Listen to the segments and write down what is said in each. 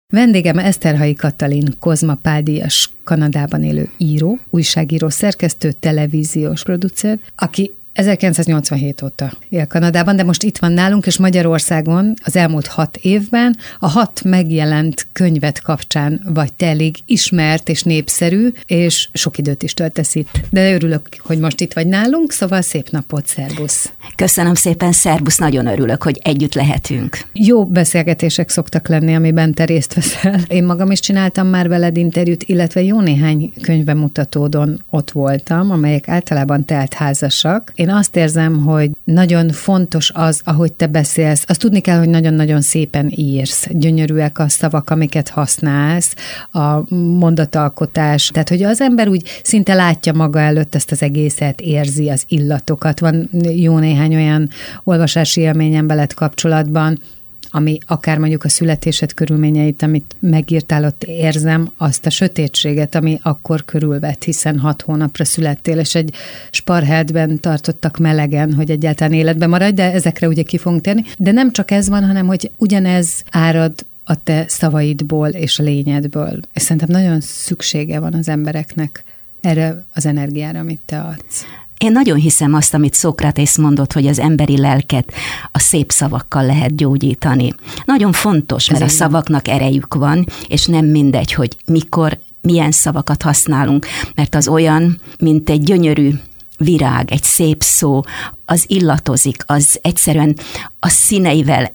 Vendégem Eszterhalyi Katalin, Kozma Pál-díjas Kanadában élő író, újságíró, szerkesztő, televíziós producer, aki 1987 óta él Kanadában, de most itt van nálunk, és Magyarországon az elmúlt 6 évben a 6 megjelent könyvet kapcsán vagy te elég ismert és népszerű, és sok időt is töltesz itt. De örülök, hogy most itt vagy nálunk, szóval szép napot, szervusz! Köszönöm szépen, szervusz, nagyon örülök, hogy együtt lehetünk. Jó beszélgetések szoktak lenni, amiben te részt veszel. Én magam is csináltam már veled interjút, illetve jó néhány könyvbemutatódon ott voltam, amelyek általában teltházasak. Én azt érzem, hogy nagyon fontos az, ahogy te beszélsz. Azt tudni kell, hogy nagyon-nagyon szépen írsz. Gyönyörűek a szavak, amiket használsz, a mondatalkotás. Tehát, hogy az ember úgy szinte látja maga előtt ezt az egészet, érzi az illatokat. Van jó néhány olyan olvasási élményem veled kapcsolatban, ami akár mondjuk a születésed körülményeit, amit megírtál, ott érzem azt a sötétséget, ami akkor körülvett, hiszen 6 hónapra születtél, és egy sparheltben tartottak melegen, hogy egyáltalán életben maradj, de ezekre ugye ki fogunk térni. De nem csak ez van, hanem hogy ugyanez árad a te szavaidból és a lényedből. És szerintem nagyon szüksége van az embereknek erre az energiára, amit te adsz. Én nagyon hiszem azt, amit Szókratész mondott, hogy az emberi lelket a szép szavakkal lehet gyógyítani. Nagyon fontos, mert a szavaknak erejük van, és nem mindegy, hogy mikor, milyen szavakat használunk, mert az olyan, mint egy gyönyörű virág, egy szép szó, az illatozik, az egyszerűen a színeivel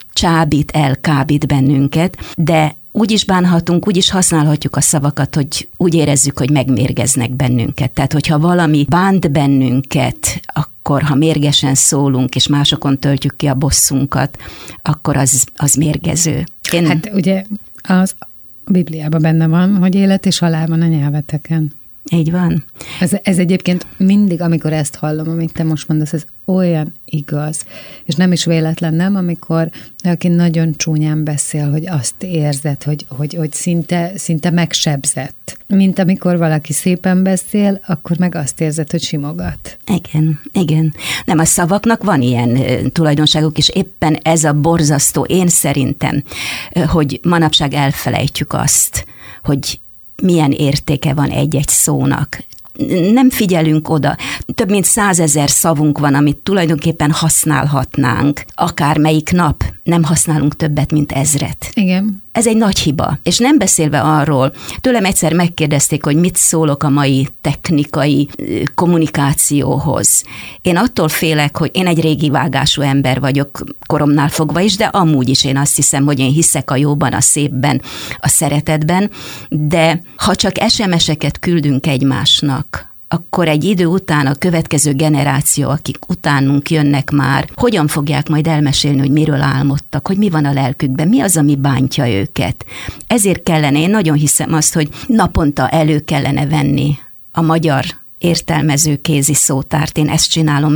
elkábít bennünket, de úgy is bánhatunk, úgy is használhatjuk a szavakat, hogy úgy érezzük, hogy megmérgeznek bennünket. Tehát, hogyha valami bánt bennünket, akkor ha mérgesen szólunk, és másokon töltjük ki a bosszunkat, akkor az mérgező. Hát ugye az Bibliában benne van, hogy élet és halál van a nyelveteken. Így van. Ez egyébként mindig, amikor ezt hallom, amit te most mondasz, ez olyan igaz. És nem is véletlen, nem, amikor aki nagyon csúnyán beszél, hogy azt érzed, hogy szinte megsebzett. Mint amikor valaki szépen beszél, akkor meg azt érzed, hogy simogat. Igen. Nem, a szavaknak van ilyen tulajdonságok, és éppen ez a borzasztó, én szerintem, hogy manapság elfelejtjük azt, hogy milyen értéke van egy-egy szónak. Nem figyelünk oda. Több mint 100 000 szavunk van, amit tulajdonképpen használhatnánk. Akármelyik nap nem használunk többet, mint 1000. Igen. Ez egy nagy hiba. És nem beszélve arról, tőlem egyszer megkérdezték, hogy mit szólok a mai technikai kommunikációhoz. Én attól félek, hogy én egy régi vágású ember vagyok koromnál fogva is, de amúgy is én azt hiszem, hogy én hiszek a jóban, a szépben, a szeretetben, de ha csak SMS-eket küldünk egymásnak, akkor egy idő után a következő generáció, akik utánunk jönnek már, hogyan fogják majd elmesélni, hogy miről álmodtak, hogy mi van a lelkükben, mi az, ami bántja őket. Ezért kellene, én nagyon hiszem azt, hogy naponta elő kellene venni a magyar értelmező kézi szótárt. Én ezt csinálom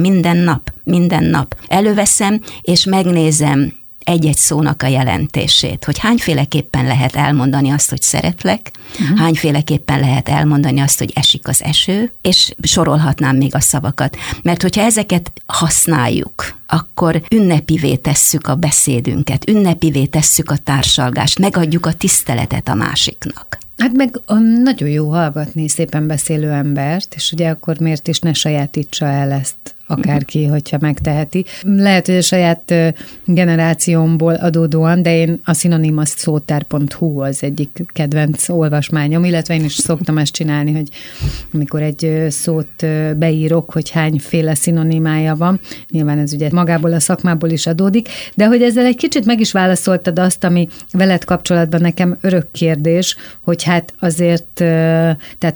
minden nap. Előveszem, és megnézem egy-egy szónak a jelentését, hogy hányféleképpen lehet elmondani azt, hogy szeretlek, hányféleképpen lehet elmondani azt, hogy esik az eső, és sorolhatnám még a szavakat. Mert hogyha ezeket használjuk, akkor ünnepivé tesszük a beszédünket, ünnepivé tesszük a társalgást, megadjuk a tiszteletet a másiknak. Hát meg nagyon jó hallgatni szépen beszélő embert, és ugye akkor miért is ne sajátítsa el ezt akárki, hogyha megteheti. Lehet, hogy a saját generációmból adódóan, de én a szinonimasszótár.hu az egyik kedvenc olvasmányom, illetve én is szoktam ezt csinálni, hogy amikor egy szót beírok, hogy hányféle szinonimája van, nyilván ez ugye magából a szakmából is adódik, de hogy ezzel egy kicsit meg is válaszoltad azt, ami veled kapcsolatban nekem örök kérdés, hogy hát azért, tehát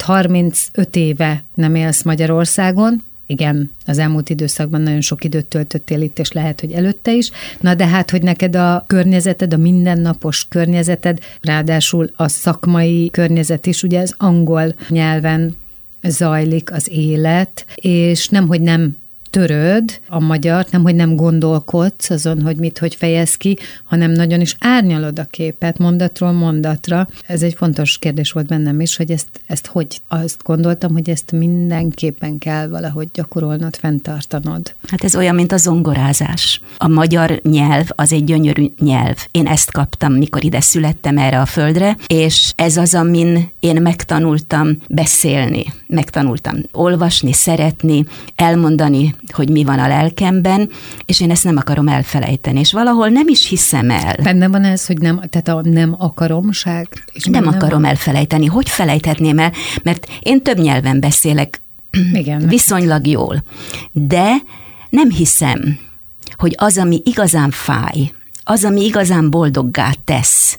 35 éve nem élsz Magyarországon. Igen, az elmúlt időszakban nagyon sok időt töltöttél itt, és lehet, hogy előtte is. Na de hát, hogy neked a környezeted, a mindennapos környezeted, ráadásul a szakmai környezet is, ugye ez angol nyelven zajlik az élet, és nemhogy nem töröd a magyart, nem, hogy nem gondolkodsz azon, hogy mit, hogy fejez ki, hanem nagyon is árnyalod a képet mondatról mondatra. Ez egy fontos kérdés volt bennem is, hogy ezt hogy azt gondoltam, hogy ezt mindenképpen kell valahogy gyakorolnod, fenntartanod. Hát ez olyan, mint a zongorázás. A magyar nyelv az egy gyönyörű nyelv. Én ezt kaptam, mikor ide születtem erre a földre, és ez az, amin én megtanultam beszélni, megtanultam olvasni, szeretni, elmondani, hogy mi van a lelkemben, és én ezt nem akarom elfelejteni, és valahol nem is hiszem el. Benne van ez, hogy nem, tehát a nem akaromság? És nem akarom elfelejteni. Hogy felejthetném el? Mert én több nyelven beszélek, igen, viszonylag jól, de nem hiszem, hogy az, ami igazán fáj, az, ami igazán boldoggá tesz,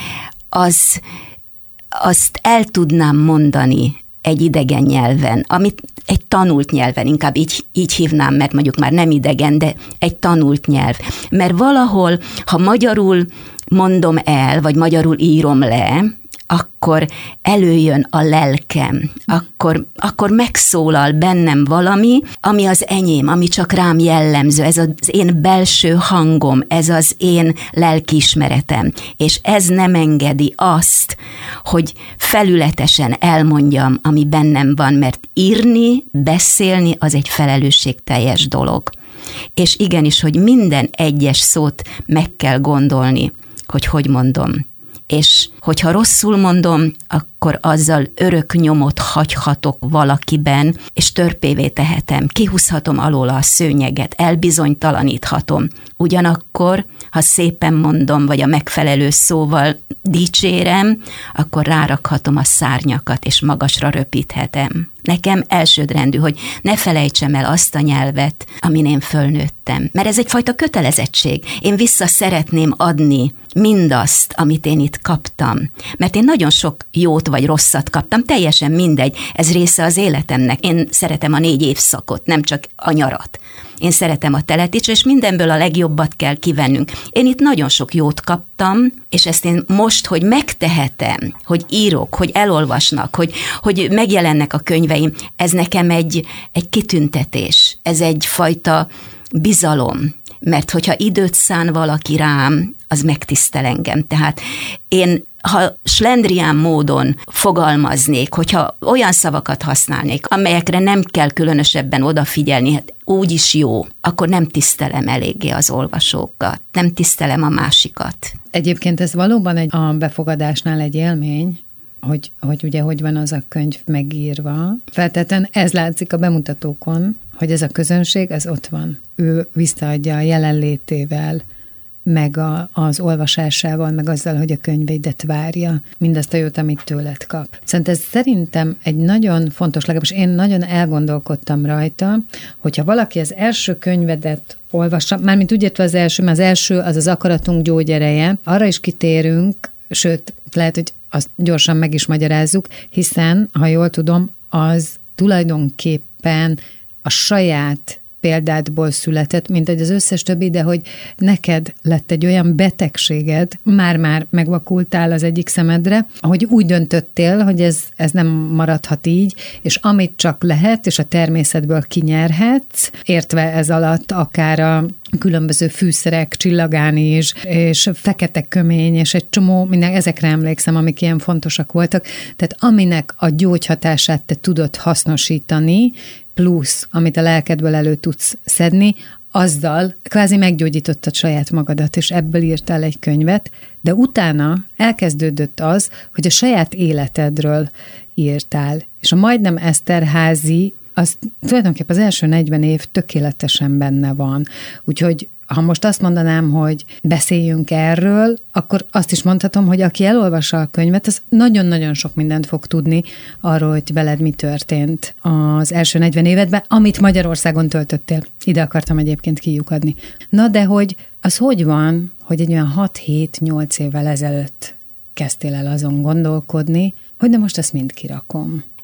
azt el tudnám mondani egy idegen nyelven, amit egy tanult nyelven, inkább így hívnám, mert mondjuk már nem idegen, de egy tanult nyelv. Mert valahol, ha magyarul mondom el, vagy írom le, akkor előjön a lelkem, akkor megszólal bennem valami, ami az enyém, ami csak rám jellemző, ez az én belső hangom, ez az én lelkiismeretem, és ez nem engedi azt, hogy felületesen elmondjam, ami bennem van, mert írni, beszélni az egy felelősségteljes dolog. És igenis, hogy minden egyes szót meg kell gondolni, hogy mondom. És hogyha rosszul mondom, akkor azzal örök nyomot hagyhatok valakiben, és törpévé tehetem, kihúzhatom alóla a szőnyeget, elbizonytalaníthatom. Ugyanakkor, ha szépen mondom, vagy a megfelelő szóval dicsérem, akkor rárakhatom a szárnyakat, és magasra röpíthetem. Nekem elsődrendű, hogy ne felejtsem el azt a nyelvet, amin én fölnőttem. Mert ez egyfajta kötelezettség. Én vissza szeretném adni mindazt, amit én itt kaptam. Mert én nagyon sok jót vagy rosszat kaptam, teljesen mindegy, ez része az életemnek. Én szeretem a 4 évszakot, nem csak a nyarat. Én szeretem a telet is, és mindenből a legjobbat kell kivennünk. Én itt nagyon sok jót kaptam, és ezt én most, hogy megtehetem, hogy írok, hogy elolvasnak, hogy megjelennek a könyveim, ez nekem egy kitüntetés, ez egyfajta bizalom, mert hogyha időt szán valaki rám, az megtisztel engem. Tehát én, ha slendrián módon fogalmaznék, hogyha olyan szavakat használnék, amelyekre nem kell különösebben odafigyelni, hát úgy is jó, akkor nem tisztelem eléggé az olvasókat, nem tisztelem a másikat. Egyébként ez valóban a befogadásnál egy élmény, hogy ugye hogy van az a könyv megírva. Feltétlenül ez látszik a bemutatókon, hogy ez a közönség, ez ott van. Ő visszaadja a jelenlétével, meg az olvasásával, meg azzal, hogy a könyveidet várja, mindazt a jót, amit tőled kap. Szerintem egy nagyon fontos, legalábbis én nagyon elgondolkodtam rajta, hogyha valaki az első könyvedet olvassa, mármint úgy értve az első, mert az első az akaratunk gyógyereje, arra is kitérünk, sőt, lehet, hogy azt gyorsan meg is magyarázzuk, hiszen, ha jól tudom, az tulajdonképpen a saját példádból született, mint egy az összes többi, de hogy neked lett egy olyan betegséged, már megvakultál az egyik szemedre, hogy úgy döntöttél, hogy ez nem maradhat így, és amit csak lehet, és a természetből kinyerhetsz, értve ez alatt akár a különböző fűszerek, csillagáni is, és fekete kömény, és egy csomó, minden, ezekre emlékszem, amik ilyen fontosak voltak. Tehát aminek a gyógyhatását te tudod hasznosítani, plusz, amit a lelkedből elő tudsz szedni, azzal kvázi meggyógyítottad saját magadat, és ebből írtál egy könyvet, de utána elkezdődött az, hogy a saját életedről írtál. És a Majdnem Eszterházy, az tulajdonképpen az első 40 év tökéletesen benne van. Úgyhogy ha most azt mondanám, hogy beszéljünk erről, akkor azt is mondhatom, hogy aki elolvassa a könyvet, az nagyon-nagyon sok mindent fog tudni arról, hogy veled mi történt az első 40 évedben, amit Magyarországon töltöttél. Ide akartam egyébként kiukadni. Na de hogy van, hogy egy olyan 6-7-8 évvel ezelőtt kezdtél el azon gondolkodni, hogy de most ezt mind kirakom.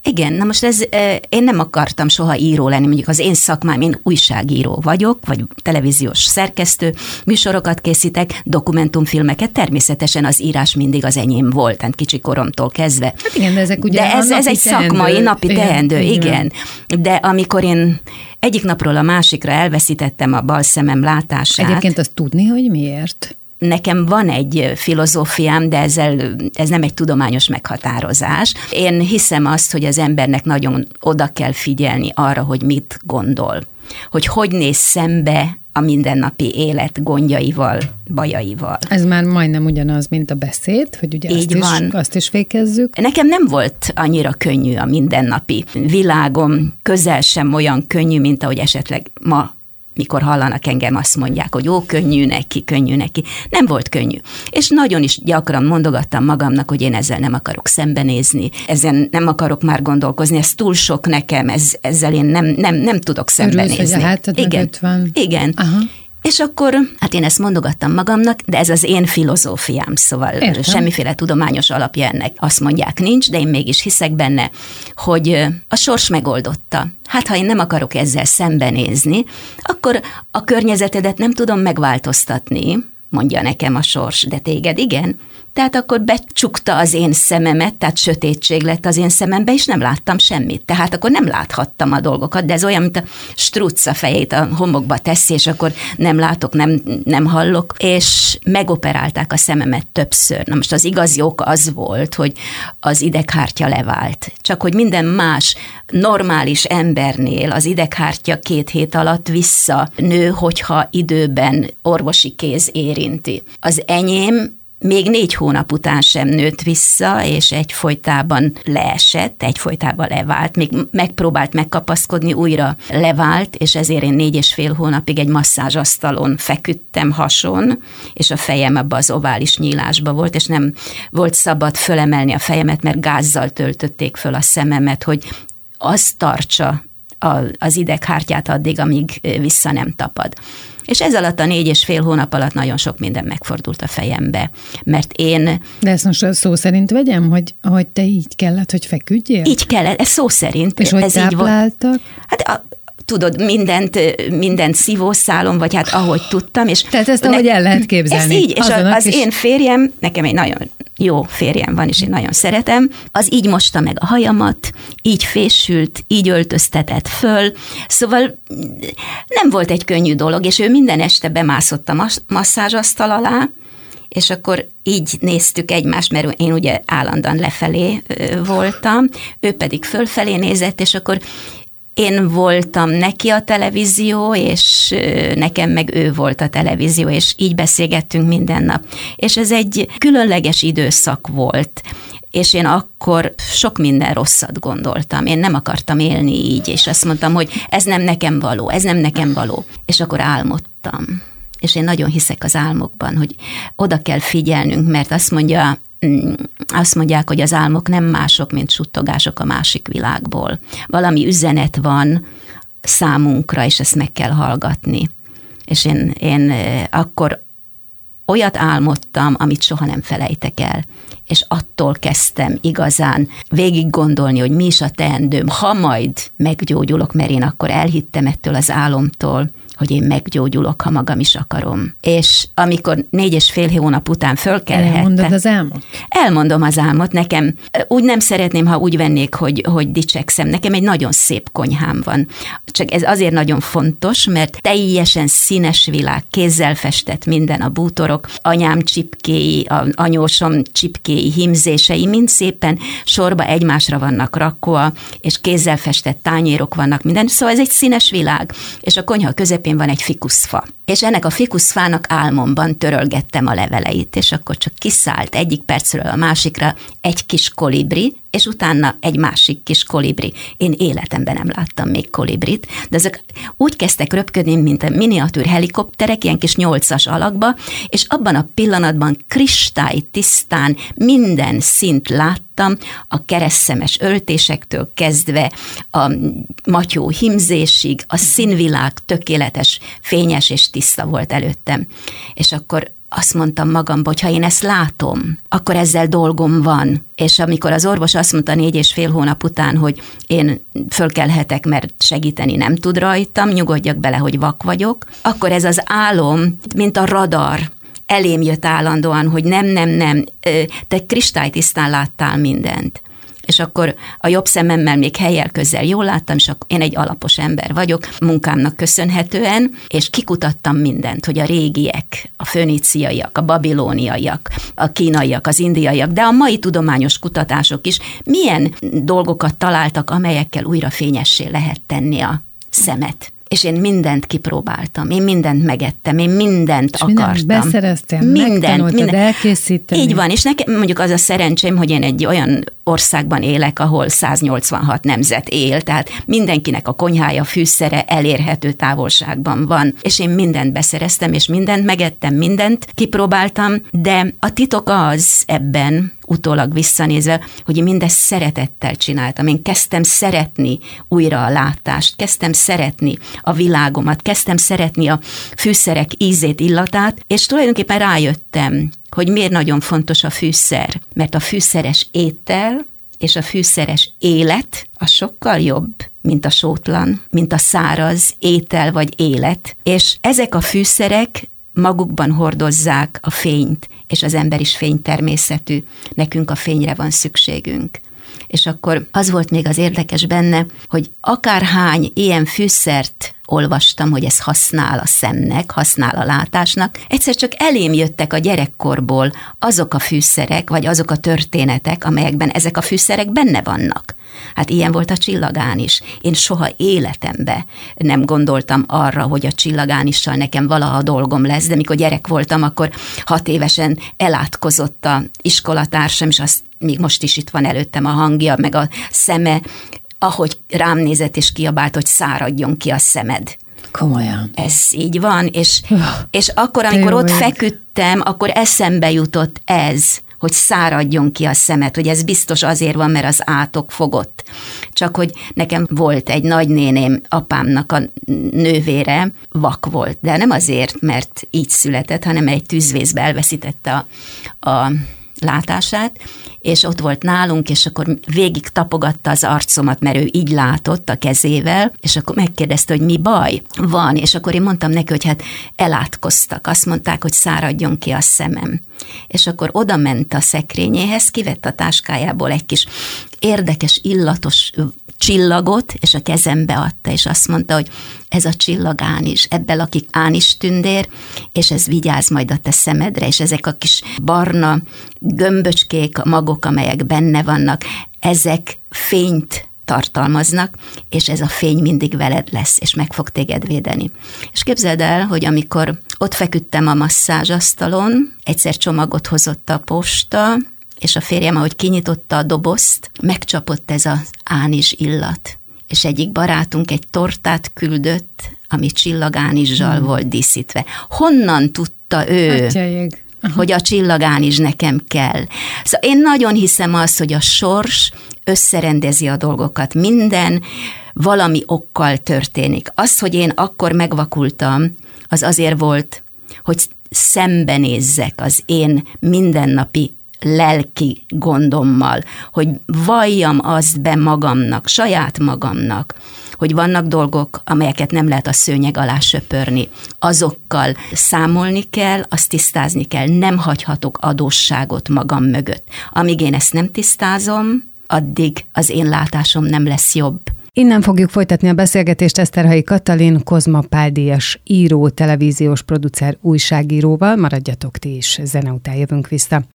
Igen, na most én nem akartam soha író lenni, mondjuk az én szakmám, én újságíró vagyok, vagy televíziós szerkesztő, műsorokat készítek, dokumentumfilmeket, természetesen az írás mindig az enyém volt, tehát kicsi koromtól kezdve. Hát igen, de ezek ugye ez egy szakmai, napi teendő, igen. De amikor én egyik napról a másikra elveszítettem a bal szemem látását. Egyébként azt tudni, hogy miért? Nekem van egy filozófiám, de ez nem egy tudományos meghatározás. Én hiszem azt, hogy az embernek nagyon oda kell figyelni arra, hogy mit gondol. Hogy néz szembe a mindennapi élet gondjaival, bajaival. Ez már majdnem ugyanaz, mint a beszéd, hogy ugye azt is fékezzük. Nekem nem volt annyira könnyű a mindennapi világom, közel sem olyan könnyű, mint ahogy esetleg ma, mikor hallanak engem, azt mondják, hogy könnyű neki. Nem volt könnyű. És nagyon is gyakran mondogattam magamnak, hogy én ezzel nem akarok szembenézni, ezen nem akarok már gondolkozni, ez túl sok nekem, ezzel én nem tudok szembenézni. Örülsz, hogy a hátad mögött van. Igen. Aha. És akkor, hát én ezt mondogattam magamnak, de ez az én filozófiám, szóval értem. Semmiféle tudományos alapja ennek. Azt mondják, nincs, de én mégis hiszek benne, hogy a sors megoldotta. Hát ha én nem akarok ezzel szembenézni, akkor a környezetedet nem tudom megváltoztatni, mondja nekem a sors, de téged igen. Tehát akkor becsukta az én szememet, tehát sötétség lett az én szemembe, és nem láttam semmit. Tehát akkor nem láthattam a dolgokat, de ez olyan, mint a struc a fejét a homokba teszi, és akkor nem látok, nem hallok, és megoperálták a szememet többször. Na most az igazi ok az volt, hogy az ideghártya levált. Csak hogy minden más normális embernél az ideghártya 2 hét alatt visszanő, hogyha időben orvosi kéz érinti. Az enyém még 4 hónap után sem nőtt vissza, és egyfolytában leesett, egyfolytában levált, még megpróbált megkapaszkodni, újra levált, és ezért én 4,5 hónapig egy masszázsasztalon feküdtem hason, és a fejem abba az ovális nyílásba volt, és nem volt szabad fölemelni a fejemet, mert gázzal töltötték föl a szememet, hogy az tartsa az ideghártyát addig, amíg vissza nem tapad. És ez alatt a 4,5 hónap alatt nagyon sok minden megfordult a fejembe, mert én... De ezt most szó szerint vegyem, hogy te így kellett, hogy feküdjél? Így kellett, ez szó szerint. És hogy ez tápláltak? Hát tudod, mindent szívószálon, vagy hát ahogy tudtam. És tehát ezt ahogy el lehet képzelni. Ez így, és az én férjem, nekem egy nagyon jó férjem van, és én nagyon szeretem, az így mosta meg a hajamat, így fésült, így öltöztetett föl, szóval nem volt egy könnyű dolog, és ő minden este bemászott a masszázsasztal alá, és akkor így néztük egymást, mert én ugye állandóan lefelé voltam, ő pedig fölfelé nézett, és akkor én voltam neki a televízió, és nekem meg ő volt a televízió, és így beszélgettünk minden nap. És ez egy különleges időszak volt, és én akkor sok minden rosszat gondoltam. Én nem akartam élni így, és azt mondtam, hogy ez nem nekem való, ez nem nekem való. És akkor álmodtam. És én nagyon hiszek az álmokban, hogy oda kell figyelnünk, mert azt mondják, hogy az álmok nem mások, mint suttogások a másik világból. Valami üzenet van számunkra, és ezt meg kell hallgatni. És én akkor olyat álmodtam, amit soha nem felejtek el. És attól kezdtem igazán végig gondolni, hogy mi is a teendőm, ha majd meggyógyulok, mert én akkor elhittem ettől az álomtól, hogy én meggyógyulok, ha magam is akarom. És amikor 4,5 hónap után fölkelhettem... Elmondod az álmot? Elmondom az álmot. Nekem úgy nem szeretném, ha úgy vennék, hogy dicsekszem. Nekem egy nagyon szép konyhám van. Csak ez azért nagyon fontos, mert teljesen színes világ, kézzel festett minden, a bútorok, anyám csipkéi, anyósom csipkéi, hímzései, mind szépen sorba egymásra vannak rakva, és kézzel festett tányérok vannak minden. Szóval ez egy színes világ. És a konyha közepén van egy fikuszfa. És ennek a fikuszfának álmomban törölgettem a leveleit, és akkor csak kiszállt egyik percről a másikra egy kis kolibri, és utána egy másik kis kolibri. Én életemben nem láttam még kolibrit, de ezek úgy kezdtek röpködni, mint a miniatűr helikopterek, ilyen kis 8-as alakba, és abban a pillanatban kristálytisztán minden szint láttam, a keresztszemes öltésektől kezdve a matyó hímzésig, a színvilág tökéletes, fényes és tiszta volt előttem. És akkor azt mondtam magamba, hogy ha én ezt látom, akkor ezzel dolgom van. És amikor az orvos azt mondta 4,5 hónap után, hogy én fölkelhetek, mert segíteni nem tud rajtam, nyugodjak bele, hogy vak vagyok, akkor ez az álom, mint a radar, elém jött állandóan, hogy nem, te kristálytisztán láttál mindent. És akkor a jobb szememmel még helyjel közel jól láttam, és akkor én egy alapos ember vagyok, munkámnak köszönhetően, és kikutattam mindent, hogy a régiek, a föníciaiak, a babilóniaiak, a kínaiak, az indiaiak, de a mai tudományos kutatások is milyen dolgokat találtak, amelyekkel újra fényessé lehet tenni a szemet. És én mindent kipróbáltam, én mindent megettem, én mindent akartam. Mindent beszereztem, megtanultad elkészíteni. Így van, és nekem mondjuk az a szerencsém, hogy én egy olyan országban élek, ahol 186 nemzet él, tehát mindenkinek a konyhája, fűszere elérhető távolságban van, és én mindent beszereztem, és mindent megettem, mindent kipróbáltam, de a titok az ebben, utólag visszanézve, hogy én mindezt szeretettel csináltam. Én kezdtem szeretni újra a látást, kezdtem szeretni a világomat, kezdtem szeretni a fűszerek ízét, illatát, és tulajdonképpen rájöttem, hogy miért nagyon fontos a fűszer. Mert a fűszeres étel és a fűszeres élet az sokkal jobb, mint a sótlan, mint a száraz étel vagy élet. És ezek a fűszerek magukban hordozzák a fényt, és az ember is fénytermészetű, nekünk a fényre van szükségünk. És akkor az volt még az érdekes benne, hogy akárhány ilyen fűszert olvastam, hogy ez használ a szemnek, használ a látásnak, egyszer csak elém jöttek a gyerekkorból azok a fűszerek, vagy azok a történetek, amelyekben ezek a fűszerek benne vannak. Hát ilyen volt a csillagán is. Én soha életemben nem gondoltam arra, hogy a csillagánissal nekem valaha dolgom lesz, de mikor gyerek voltam, akkor 6 évesen elátkozott a iskolatársam, és azt még most is itt van előttem a hangja, meg a szeme, ahogy rám nézett és kiabált, hogy száradjon ki a szemed. Komolyan. Ez így van, és akkor, amikor ott feküdtem, akkor eszembe jutott ez, hogy száradjon ki a szemed, hogy ez biztos azért van, mert az átok fogott. Csak hogy nekem volt egy nagynéném, apámnak a nővére, vak volt, de nem azért, mert így született, hanem egy tűzvészbe elveszítette a látását, és ott volt nálunk, és akkor végig tapogatta az arcomat, mert ő így látott a kezével, és akkor megkérdezte, hogy mi baj van, és akkor én mondtam neki, hogy hát elátkoztak, azt mondták, hogy száradjon ki a szemem. És akkor oda ment a szekrényéhez, kivett a táskájából egy kis érdekes, illatos csillagot, és a kezembe adta, és azt mondta, hogy ez a csillagánizs, ebből lakik ánistündér, és ez vigyáz majd a te szemedre, és ezek a kis barna gömböcskék, a magok, amelyek benne vannak, ezek fényt tartalmaznak, és ez a fény mindig veled lesz, és meg fog téged védeni. És képzeld el, hogy amikor ott feküdtem a masszázsasztalon, egyszer csomagot hozott a posta, és a férjem, ahogy kinyitotta a dobozt, megcsapott ez az ánizs illat. És egyik barátunk egy tortát küldött, ami csillagánizsal volt díszítve. Honnan tudta ő, hogy a csillagánizs nekem kell? Szóval én nagyon hiszem azt, hogy a sors összerendezi a dolgokat. Minden valami okkal történik. Az, hogy én akkor megvakultam, az azért volt, hogy szembenézzek az én mindennapi lelki gondommal, hogy valljam azt be magamnak, saját magamnak, hogy vannak dolgok, amelyeket nem lehet a szőnyeg alá söpörni. Azokkal számolni kell, azt tisztázni kell, nem hagyhatok adósságot magam mögött. Amíg én ezt nem tisztázom, addig az én látásom nem lesz jobb. Innen fogjuk folytatni a beszélgetést Eszterhalyi Katalin, Kozma Pál-díjas író, televíziós producer, újságíróval. Maradjatok ti is, zene után jövünk vissza.